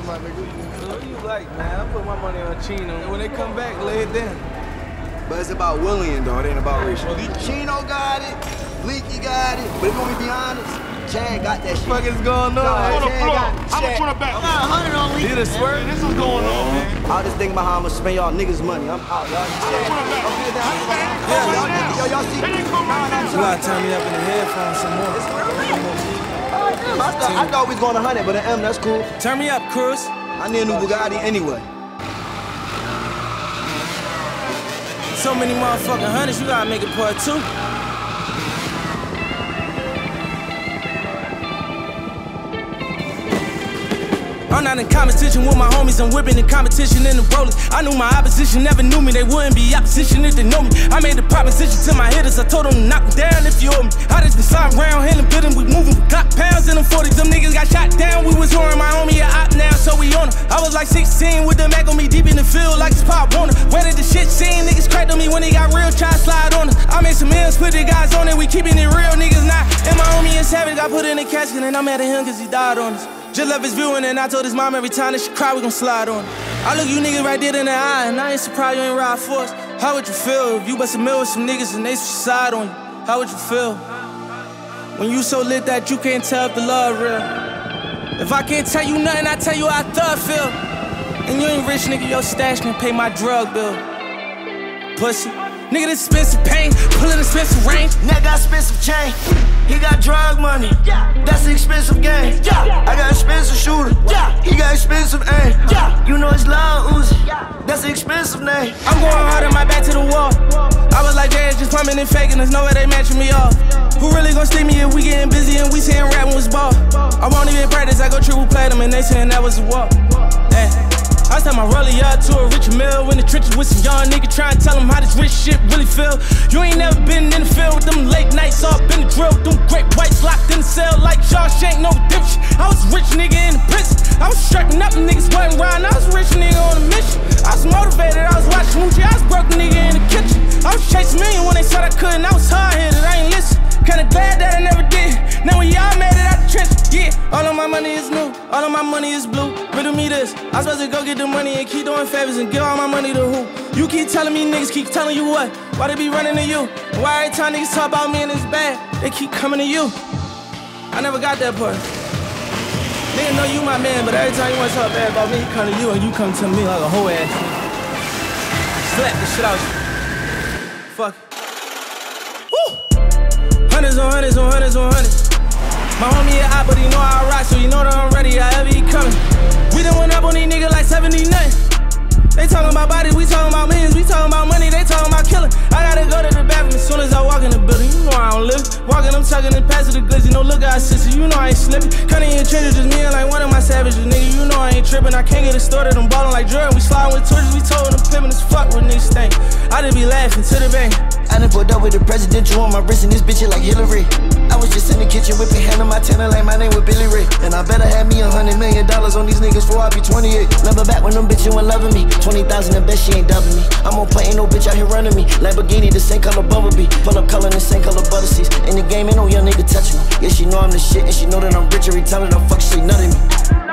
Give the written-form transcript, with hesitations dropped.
my nigga. What you like, man? I put my money on Chino. When they come back, lay it down. But it's about William, though. It ain't about Rachel. Chino got it. Leaky got it. But if you want me to be honest, Chad got that shit. What the fuck is going on? On the floor. How much on the back? I got 100 on Leaky. Did a swerve? This is going on, man. I just think about how I'm gonna spend y'all niggas' money. I'm out, y'all. Y'all see? You gotta turn me up in the headphones some more. I thought we was going 100, but an M, that's cool. Turn me up, Cruz. I need a new Bugatti anyway. So many motherfucking hundreds, you gotta make it part 2. I'm not in competition with my homies, I'm whipping in competition in the rollers. I knew my opposition never knew me, they wouldn't be opposition if they know me. I made the proposition to my hitters, I told them to knock them down if you owe me. I just been sliding around, hitting, bidding, we moving, we got pounds in them 40s. Them niggas got shot down, we was whoring my homie a op now, so we on her. I was like 16 with the Mac on me deep in the field like it's Pop Warner. Where did the shit seem? Niggas cracked on me when they got real, try to slide on us. I made some M's, put the guys on it, we keeping it real, niggas not. And my homie is savage, got put in a casket and I'm mad at him cause he died on us. Just left his viewing and I told his mom every time that she cry, we gon' slide on it. I look you niggas right there in the eye and I ain't surprised you ain't ride for us. How would you feel if you bust a mill with some niggas and they side on you? How would you feel? When you so lit that you can't tell if the love real. If I can't tell you nothing, I tell you how I thug feel. And you ain't rich, nigga, your stash can pay my drug bill. Pussy. Nigga, this expensive pain, pullin' expensive range. Neck got expensive chain. He got drug money. That's an expensive game. I got expensive shooter. He got expensive aim. You know it's loud Uzi. That's an expensive name. I'm going hard on my back to the wall. I was like, Jazz just pumping and faking. There's no way they matching me off. Who really gon' stick me if we getting busy and we saying rapping was ball? I won't even practice, I go triple platinum and they saying that was a walk. I tell my rollie up to a rich mill in the trenches with some young nigga trying to tell him how this rich shit really feel. You ain't never been in the field with them late nights off in the drill. Them great whites locked in the cell like Shawshank, no redemption. I was a rich nigga in the prison. I was strapping up, them niggas wasn't riding. I was a rich nigga on a mission. I was motivated, I was watching Moochie. I was broke nigga in the kitchen. I was chasing million when they said I couldn't. I was hard-headed, I ain't listen. Kinda glad that I never did. Now when y'all made it out the trench, yeah. All of my money is new, all of my money is blue. Riddle me this, I was supposed to go get the money and keep doing favors and give all my money to who? You keep telling me niggas keep telling you what? Why they be running to you? And why every time niggas talk about me and it's bad, they keep coming to you? I never got that part. Nigga know you my man, but every time you wanna talk bad about me, he come to you and you come to me like a whole ass nigga. Slap the shit out you. Fuck it. Hundreds on hundreds on hundreds on hundreds. My homie a op, but he know I rock, so you know that I'm ready, however he coming. We done went up on these niggas like 70 nothing. They talking about bodies, we talking about millions, we talking about money, they talking about killing. I gotta go to the bathroom as soon as I walk in the building. You know I don't live. Walking, I'm tucking and passing the goods. You know, look at our sister, you know I ain't slipping. Cutting in trenches, just me and like one of my savages, nigga. You know I ain't tripping. I can't get it started. I'm ballin' like Jordan. We sliding with torches, we told them pimpin' as fuck with niggas think. I just be laughing to the bank. I done pulled up with the presidential on my wrist and this bitch like Hillary. I was just in the kitchen whipping hand on my tenor like my name was Billy Ray. And I better have me $100 million on these niggas before I be 28. Remember back when them bitches weren't loving me. 20,000 and bet she ain't dubbing me. I'm on play, ain't no bitch out here running me. Lamborghini, the same color Bumblebee. Pull up color, the same color butter seats. In the game, ain't no young nigga touching me. Yeah, she know I'm the shit and she know that I'm rich every time that I'm fuck shit nutting me.